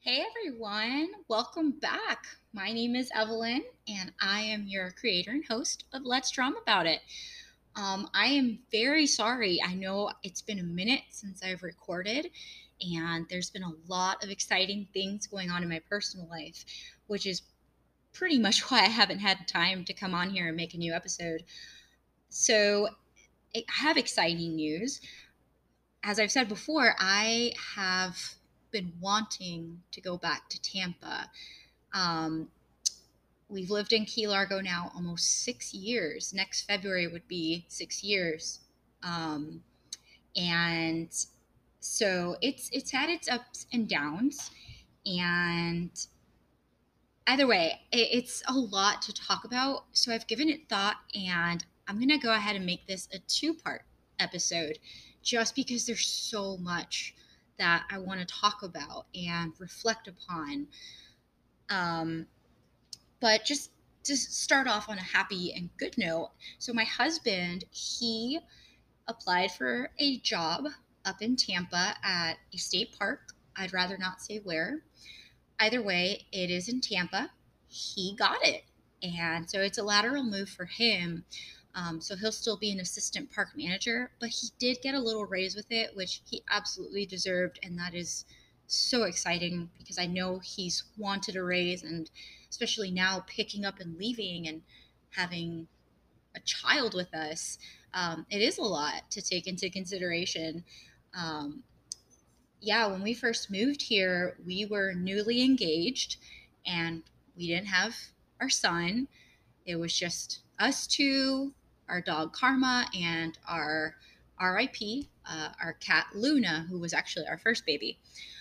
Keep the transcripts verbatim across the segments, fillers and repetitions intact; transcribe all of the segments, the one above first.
Hey everyone, welcome back. My name is Evelyn, and I am your creator and host of Let's Drama About It. Um, I am very sorry. I know it's been a minute since I've recorded, and there's been a lot of exciting things going on in my personal life, which is pretty much why I haven't had time to come on here and make a new episode. So, I have exciting news. As I've said before, I have been wanting to go back to Tampa. Um, we've lived in Key Largo now almost six years. Next February would be six years. Um, and so it's it's had its ups and downs. And either way, it, it's a lot to talk about. So I've given it thought, and I'm going to go ahead and make this a two part episode just because there's so much that I want to talk about and reflect upon. Um, But just to start off on a happy and good note, so my husband, he applied for a job up in Tampa at a state park. I'd rather not say where. Either way, it is in Tampa. He got it. And so it's a lateral move for him. Um, so he'll still be an assistant park manager, but he did get a little raise with it, which he absolutely deserved. And that is so exciting because I know he's wanted a raise, and especially now picking up and leaving and having a child with us, um, it is a lot to take into consideration. Um, yeah, when we first moved here, we were newly engaged and we didn't have our son. It was just us two, our dog Karma, and our R I P, uh, our cat Luna, who was actually our first baby.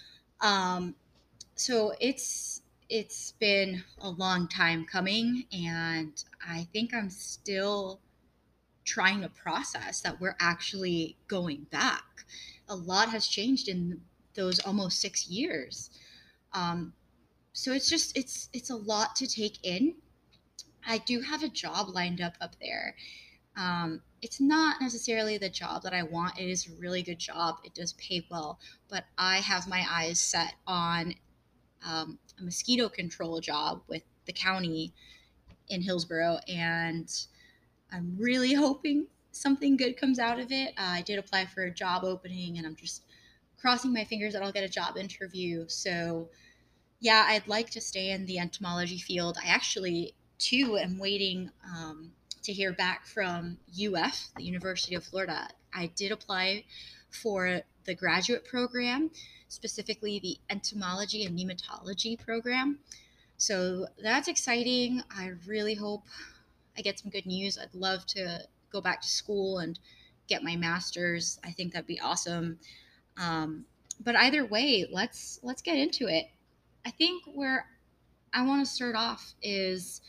Um, so it's it's been a long time coming, and I think I'm still trying to process that we're actually going back. A lot has changed in those almost six years. Um, so it's just it's it's a lot to take in. I do have a job lined up up there. Um, it's not necessarily the job that I want. It is a really good job. It does pay well, but I have my eyes set on um, a mosquito control job with the county in Hillsborough, and I'm really hoping something good comes out of it. Uh, I did apply for a job opening, and I'm just crossing my fingers that I'll get a job interview. So, yeah, I'd like to stay in the entomology field. I actually, too, am waiting um, to hear back from U F, the University of Florida. I did apply for the graduate program, specifically the entomology and nematology program. So that's exciting. I really hope I get some good news. I'd love to go back to school and get my master's. I think that'd be awesome. Um, but either way, let's let's get into it. I think where I want to start off is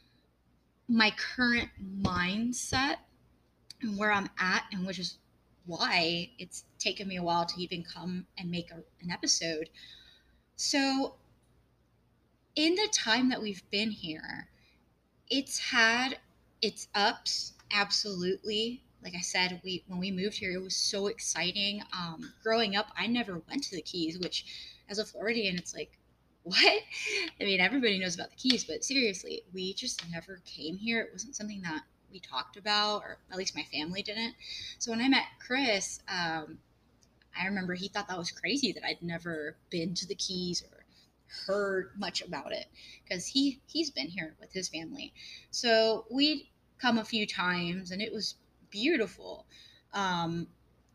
my current mindset and where I'm at, and which is why it's taken me a while to even come and make a, an episode. So, in the time that we've been here, it's had its ups, absolutely. Like I said, we when we moved here, it was so exciting. Um, growing up, I never went to the Keys, which, as a Floridian, it's like, what? I mean, everybody knows about the Keys, but seriously, we just never came here. It wasn't something that we talked about, or at least my family didn't. So when I met Chris, um, I remember he thought that was crazy that I'd never been to the Keys or heard much about it because he he's been here with his family. So we'd come a few times and it was beautiful. Um,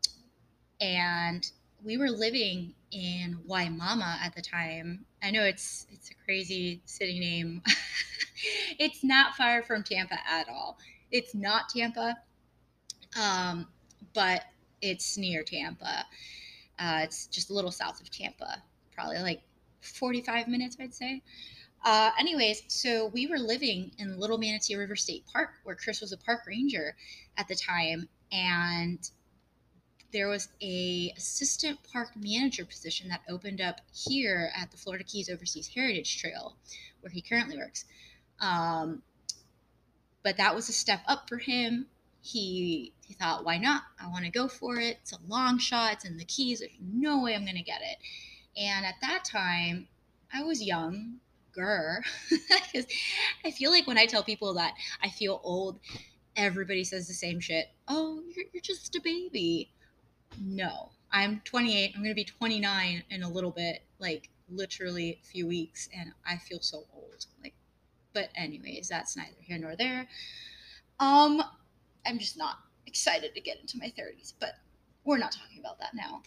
and we were living in Waimama at the time. I know it's it's a crazy city name. It's not far from Tampa at all. It's not Tampa, um, but it's near Tampa. Uh, it's just a little south of Tampa, probably like forty-five minutes, I'd say. Uh, anyways, so we were living in Little Manatee River State Park, where Chris was a park ranger at the time, and there was a assistant park manager position that opened up here at the Florida Keys Overseas Heritage Trail, where he currently works. Um, but that was a step up for him. He he thought, why not? I want to go for it. It's a long shot. It's in the Keys. There's no way I'm going to get it. And at that time, I was young, grr. Because I feel like when I tell people that I feel old, everybody says the same shit. Oh, you're, you're just a baby. No, I'm twenty-eight. I'm going to be twenty-nine in a little bit, like literally a few weeks, and I feel so old. Like, but anyways, that's neither here nor there. Um, I'm just not excited to get into my thirties, but we're not talking about that now.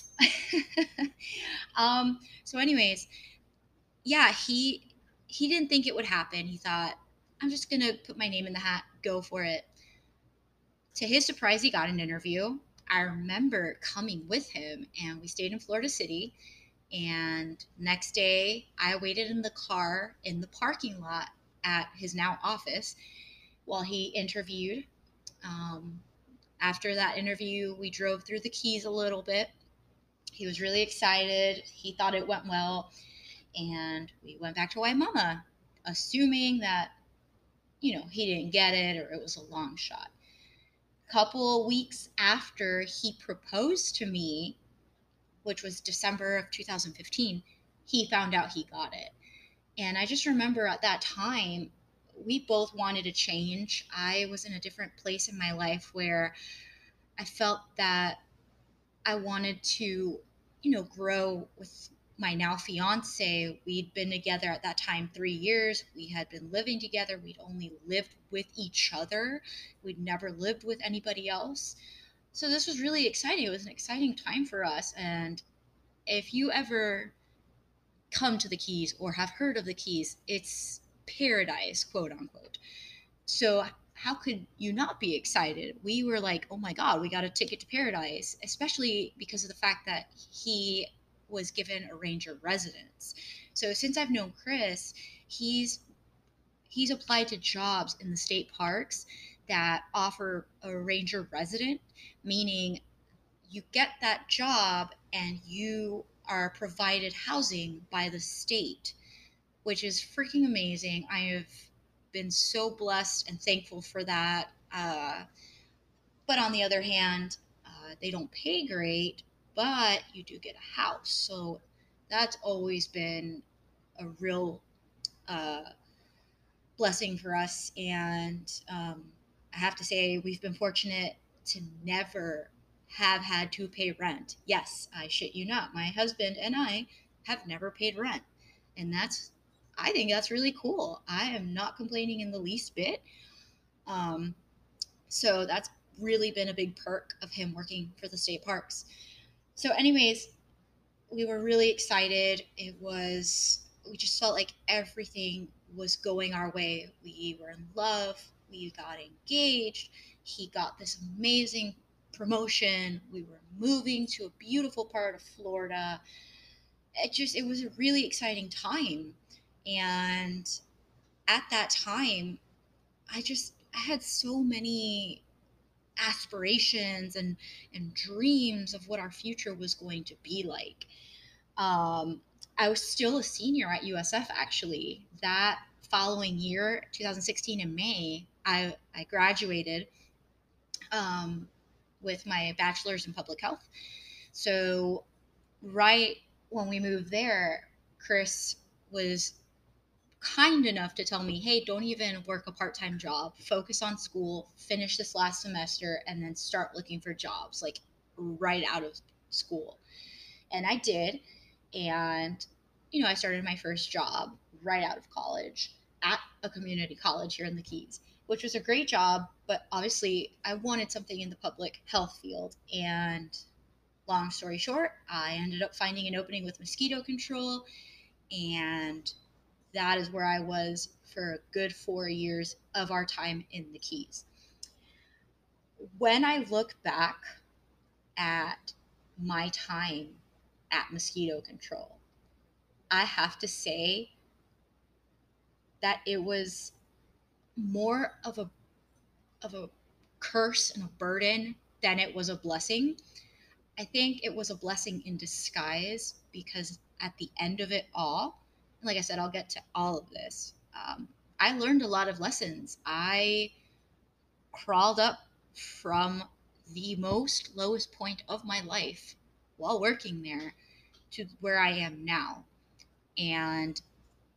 um, so anyways, yeah, he he didn't think it would happen. He thought, I'm just gonna put my name in the hat, go for it. To his surprise, he got an interview. I remember coming with him, and we stayed in Florida City. And next day, I waited in the car in the parking lot at his now office while he interviewed. Um, After that interview, we drove through the Keys a little bit. He was really excited. He thought it went well. And we went back to Waimama, assuming that, you know, he didn't get it or it was a long shot. A couple weeks after he proposed to me, which was December of two thousand fifteen, he found out he got it. And I just remember at that time, we both wanted to change. I was in a different place in my life where I felt that I wanted to, you know, grow with my now fiance. We'd been together at that time three years. We had been living together. We'd only lived with each other. We'd never lived with anybody else. So this was really exciting. It was an exciting time for us. And if you ever come to the Keys or have heard of the Keys, it's paradise, quote unquote. So how could you not be excited? We were like, oh my God, we got a ticket to paradise, especially because of the fact that he was given a ranger residence. So since I've known Chris, he's he's applied to jobs in the state parks that offer a ranger resident, meaning you get that job and you are provided housing by the state, which is freaking amazing. I have been so blessed and thankful for that. Uh, but on the other hand, uh, they don't pay great, but you do get a house. So that's always been a real uh, blessing for us. And um, I have to say, we've been fortunate to never have had to pay rent. Yes, I shit you not. My husband and I have never paid rent. And that's, I think that's really cool. I am not complaining in the least bit. Um, so that's really been a big perk of him working for the state parks. So, anyways, we were really excited. It was, we just felt like everything was going our way. We were in love. We got engaged. He got this amazing promotion. We were moving to a beautiful part of Florida. It just, it was a really exciting time. And at that time, I just, I had so many aspirations and and dreams of what our future was going to be like. Um, I was still a senior at U S F actually. That following year, two thousand sixteen in May, I I graduated um, with my bachelor's in public health. So right when we moved there, Chris was kind enough to tell me, hey, don't even work a part time job. Focus on school, finish this last semester, and then start looking for jobs like right out of school. And I did. And, you know, I started my first job right out of college at a community college here in the Keys, which was a great job. But obviously, I wanted something in the public health field. And long story short, I ended up finding an opening with mosquito control, and that is where I was for a good four years of our time in the Keys. When I look back at my time at mosquito control, I have to say that it was more of a of a curse and a burden than it was a blessing. I think it was a blessing in disguise because at the end of it all, like I said, I'll get to all of this. Um, I learned a lot of lessons. I crawled up from the most lowest point of my life while working there to where I am now. And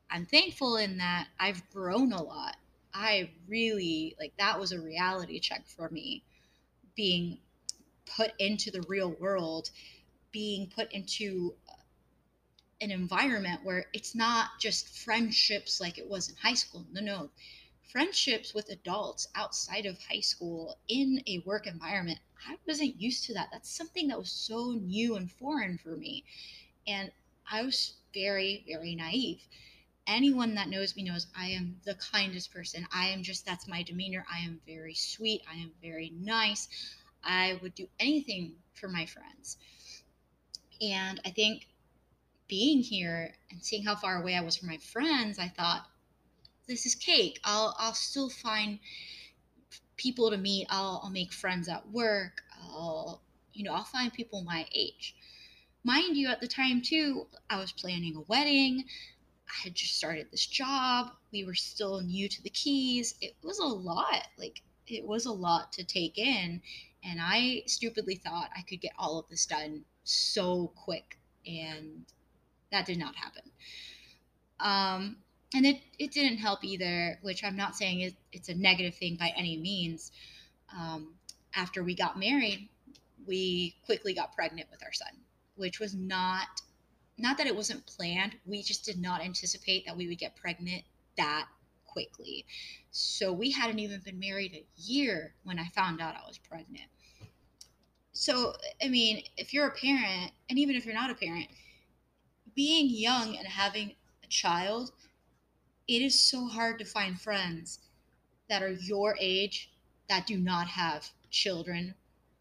I'm thankful in that I've grown a lot. I really, like, that was a reality check for me, being put into the real world, being put into an environment where it's not just friendships like it was in high school. No, no. Friendships with adults outside of high school in a work environment. I wasn't used to that. That's something that was so new and foreign for me. And I was very, very naive. Anyone that knows me knows I am the kindest person. I am just, that's my demeanor. I am very sweet. I am very nice. I would do anything for my friends. And I think being here and seeing how far away I was from my friends, I thought, this is cake. I'll I'll still find people to meet. I'll I'll make friends at work. I'll you know, I'll find people my age. Mind you, at the time too, I was planning a wedding. I had just started this job. We were still new to the Keys. It was a lot. Like, it was a lot to take in. And I stupidly thought I could get all of this done so quick. And that did not happen. Um, and it, it didn't help either, which I'm not saying it, it's a negative thing by any means. Um, After we got married, we quickly got pregnant with our son, which was not not that it wasn't planned. We just did not anticipate that we would get pregnant that quickly. So we hadn't even been married a year when I found out I was pregnant. So, I mean, if you're a parent, and even if you're not a parent, being young and having a child, it is so hard to find friends that are your age that do not have children,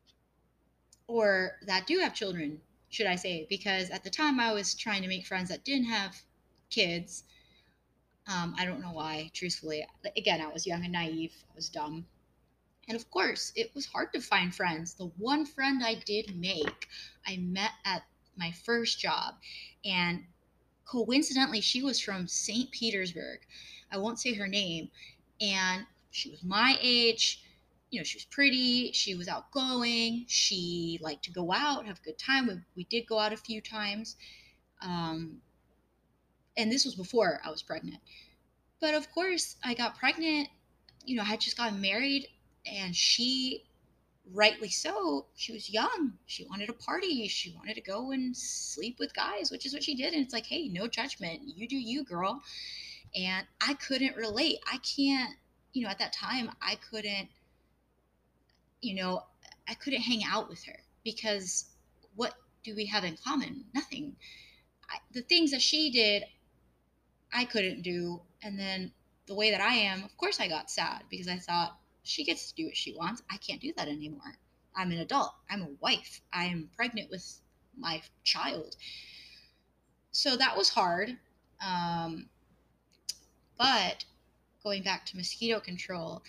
or that do have children, should I say, because at the time I was trying to make friends that didn't have kids. Um, I don't know why, truthfully. Again, I was young and naive, I was dumb. And of course, it was hard to find friends. The one friend I did make, I met at my first job. And coincidentally, she was from Saint Petersburg. I won't say her name. And she was my age. You know, she was pretty. She was outgoing. She liked to go out, have a good time. We, we did go out a few times. Um, and this was before I was pregnant. But of course, I got pregnant. You know, I had just gotten married. And she, rightly so, she was young. She wanted to party. She wanted to go and sleep with guys, which is what she did. And it's like, hey, no judgment. You do you, girl. And I couldn't relate. I can't, you know, at that time, I couldn't, you know, I couldn't hang out with her because what do we have in common? Nothing. I, the things that she did, I couldn't do. And then the way that I am, of course, I got sad because I thought, she gets to do what she wants. I can't do that anymore. I'm an adult. I'm a wife. I am pregnant with my child. So that was hard. Um, but going back to mosquito control,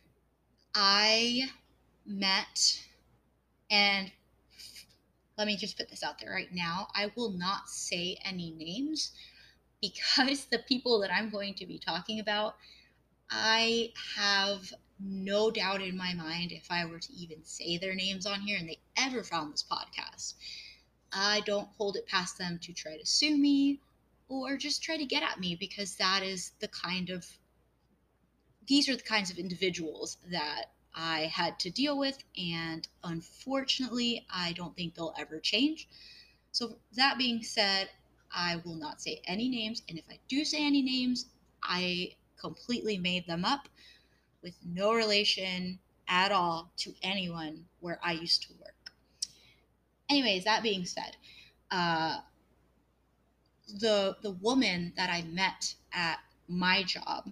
I met, and let me just put this out there right now, I will not say any names because the people that I'm going to be talking about, I have no doubt in my mind, if I were to even say their names on here and they ever found this podcast, I don't hold it past them to try to sue me or just try to get at me, because that is the kind of, these are the kinds of individuals that I had to deal with. And unfortunately, I don't think they'll ever change. So, that being said, I will not say any names. And if I do say any names, I completely made them up with no relation at all to anyone where I used to work. Anyways, that being said, uh, the the woman that I met at my job,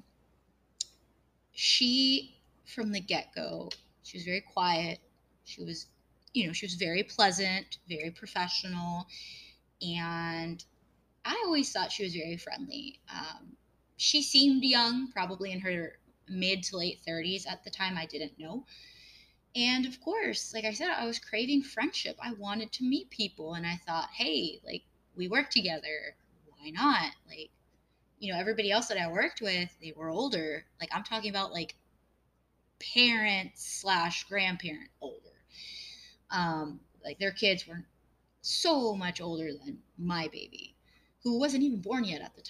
she, from the get-go, she was very quiet. She was, you know, she was very pleasant, very professional, and I always thought she was very friendly. Um, she seemed young, probably in her mid to late thirties at the time. I didn't know. And of course, like I said, I was craving friendship. I wanted to meet people, and I thought, hey, like, we work together. Why not? Like, you know, everybody else that I worked with, they were older. Like, I'm talking about like parent slash grandparent older. Um, like, their kids were so much older than my baby, who wasn't even born yet at the time.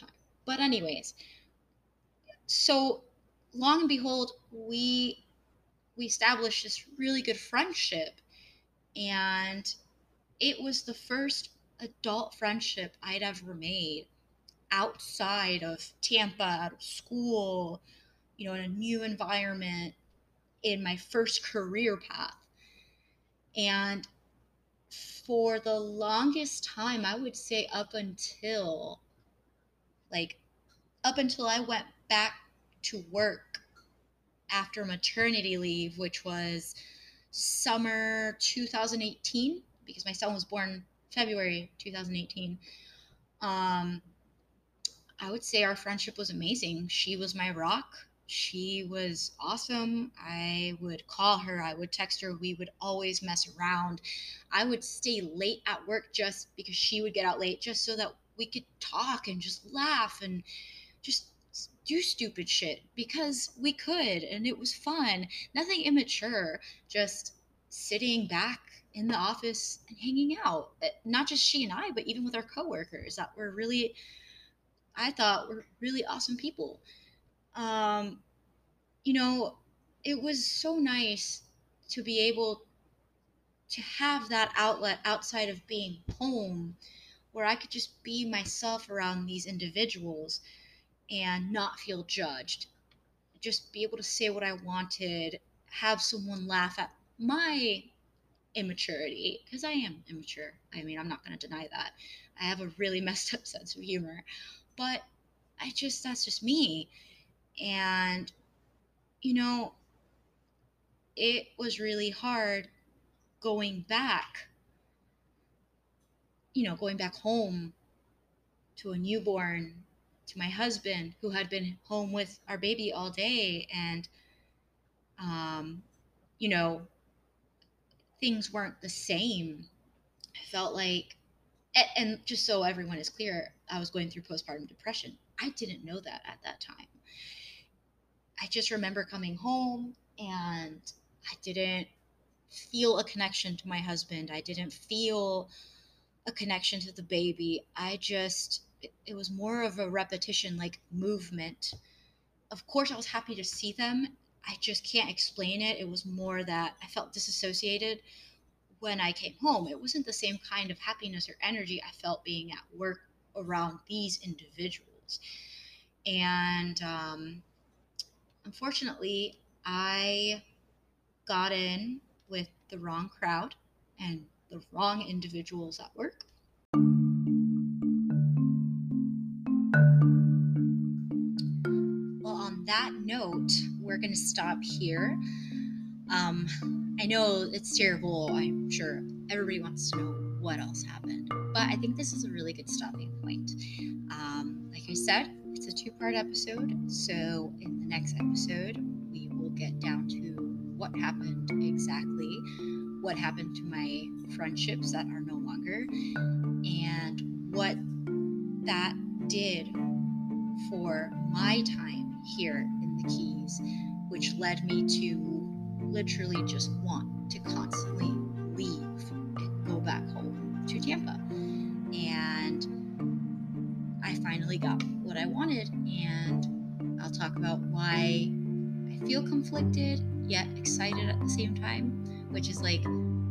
But anyways, so long and behold, we we established this really good friendship, and it was the first adult friendship I'd ever made outside of Tampa, out of school, you know, in a new environment, in my first career path. And for the longest time, I would say up until like up until I went back to work after maternity leave, which was summer two thousand eighteen, because my son was born February two thousand eighteen. Um, I would say our friendship was amazing. She was my rock. She was awesome. I would call her, I would text her. We would always mess around. I would stay late at work just because she would get out late, just so that we could talk and just laugh and just do stupid shit because we could, and it was fun. Nothing immature, just sitting back in the office and hanging out. Uh, Not just she and I, but even with our coworkers that were really, I thought, were really awesome people. Um, you know, it was so nice to be able to have that outlet outside of being home, where I could just be myself around these individuals and not feel judged, just be able to say what I wanted, have someone laugh at my immaturity, because I am immature. I mean, I'm not going to deny that. I have a really messed up sense of humor, but I just, that's just me. And, you know, it was really hard going back, you know, going back home to a newborn, to my husband who had been home with our baby all day. And, um, you know, things weren't the same. I felt like, and just so everyone is clear, I was going through postpartum depression. I didn't know that at that time. I just remember coming home and I didn't feel a connection to my husband. I didn't feel a connection to the baby. I just, it, it was more of a repetition, like movement. Of course, I was happy to see them. I just can't explain it. It was more that I felt disassociated when I came home. It wasn't the same kind of happiness or energy I felt being at work around these individuals. And um, unfortunately, I got in with the wrong crowd and the wrong individuals at work. Well, on that note, we're going to stop here. Um, I know it's terrible. I'm sure everybody wants to know what else happened, but I think this is a really good stopping point. Um, like I said, it's a two-part episode, so in the next episode, we will get down to what happened exactly, what happened to my friendships that are no longer, and what that did for my time here in the Keys, which led me to literally just want to constantly leave and go back home to Tampa. And I finally got what I wanted, and I'll talk about why I feel conflicted yet excited at the same time, which is like,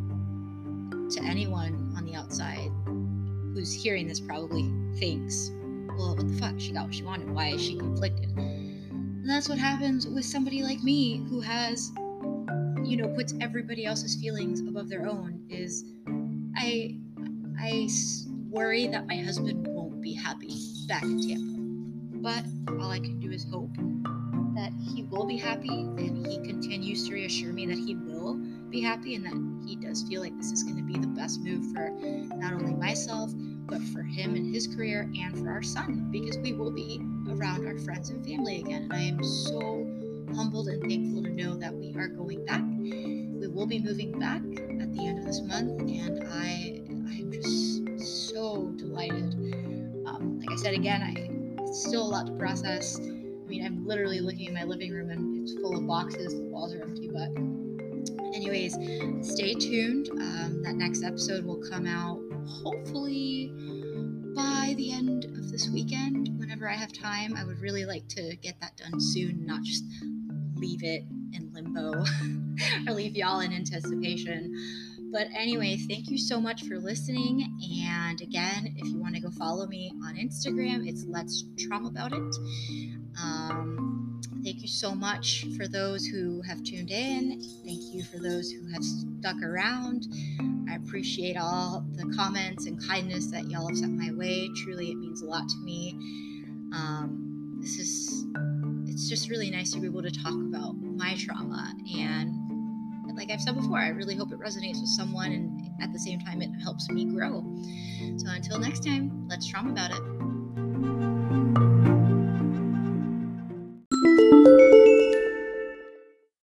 to anyone on the outside who's hearing this probably thinks, well, what the fuck? She got what she wanted. Why is she conflicted? And that's what happens with somebody like me who has, you know, puts everybody else's feelings above their own. Is I, I worry that my husband won't be happy back in Tampa. But all I can do is hope that he will be happy, and he continues to reassure me that he will be happy, and that he does feel like this is going to be the best move for not only myself, but for him and his career, and for our son, because we will be around our friends and family again. And I am so humbled and thankful to know that we are going back. We will be moving back at the end of this month, and I I'm just so delighted. Um, like I said again, I it's still a lot to process. I mean, I'm literally looking in my living room and it's full of boxes. The walls are empty, but anyways, stay tuned. Um, that next episode will come out hopefully by the end of this weekend, whenever I have time. I would really like to get that done soon, not just leave it in limbo or leave y'all in anticipation. But anyway, thank you so much for listening. And again, if you want to go follow me on Instagram, it's Let's Trauma About It. Um, thank you so much for those who have tuned in. Thank you for those who have stuck around. I appreciate all the comments and kindness that y'all have sent my way. Truly, it means a lot to me. Um, this is, it's just really nice to be able to talk about my trauma. And like I've said before, I really hope it resonates with someone, and at the same time, it helps me grow. So until next time, let's trauma about it.